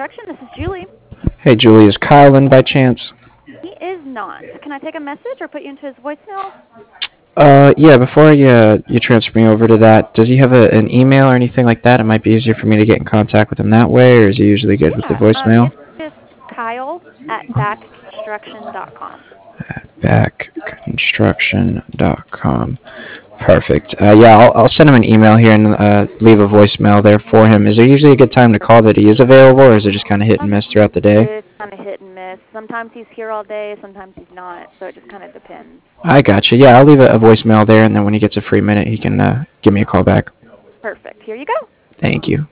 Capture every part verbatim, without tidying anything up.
Construction. This is Julie. Hey, Julie, is Kyle in by chance? He is not. Can I take a message or put you into his voicemail? Uh, yeah, before you, uh, you transfer me over to that, does he have a, an email or anything like that? It might be easier for me to get in contact with him that way, or is he usually good with the Yeah, um, voicemail? it's just Kyle at back construction dot com. back construction dot com. Perfect. Uh, yeah, I'll, I'll send him an email here and uh, leave a voicemail there for him. Is there usually a good time to call that he is available, or is it just kind of hit and Um, miss throughout the day? it's kind of hit and miss. Sometimes he's here all day, sometimes he's not, so it just kind of depends. I gotcha. Yeah, I'll leave a, a voicemail there, and then when he gets a free minute, he can uh, give me a call back. Perfect. Here you go. Thank you.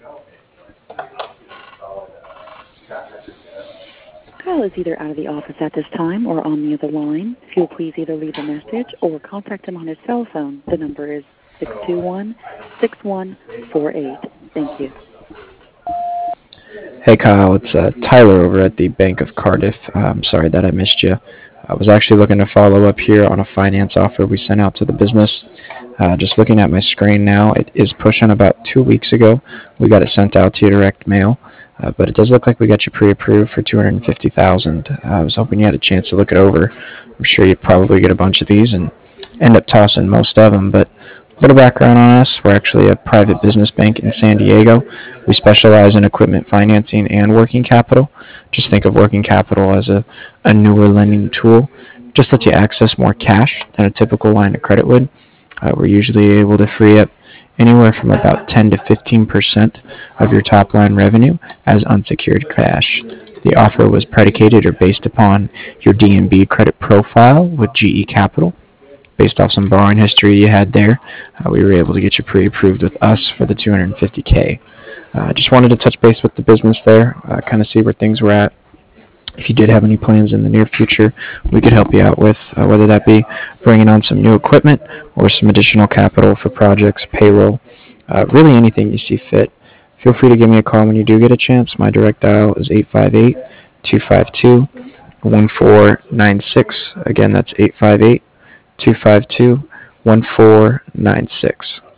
Kyle is either out of the office at this time or on the other line. If you'll please either leave a message or contact him on his cell phone, the number is six two one, six one four eight. Thank you. Hey, Kyle, it's uh, Tyler over at the Bank of Cardiff. Uh, I'm sorry that I missed you. I was actually looking to follow up here on a finance offer we sent out to the business. Uh, just looking at my screen now, it is pushing about two weeks ago. We got it sent out to you direct mail, uh, but it does look like we got you pre-approved for two hundred fifty thousand dollars. Uh, I was hoping you had a chance to look it over. I'm sure you'd probably get a bunch of these and end up tossing most of them, but a little background on us. We're actually a private business bank in San Diego. We specialize in equipment financing and working capital. Just think of working capital as a, a newer lending tool. Just lets you access more cash than a typical line of credit would. Uh, we're usually able to free up anywhere from about ten to fifteen percent of your top line revenue as unsecured cash. The offer was predicated or based upon your D N B credit profile with G E Capital. Based off some borrowing history you had there, uh, we were able to get you pre-approved with us for the two hundred fifty K. I uh, just wanted to touch base with the business there, uh, kind of see where things were at. If you did have any plans in the near future, we could help you out with, uh, whether that be bringing on some new equipment or some additional capital for projects, payroll, uh, really anything you see fit. Feel free to give me a call when you do get a chance. My direct dial is eight five eight, two five two, one four nine six. Again, that's eight five eight, two five two, one four nine six.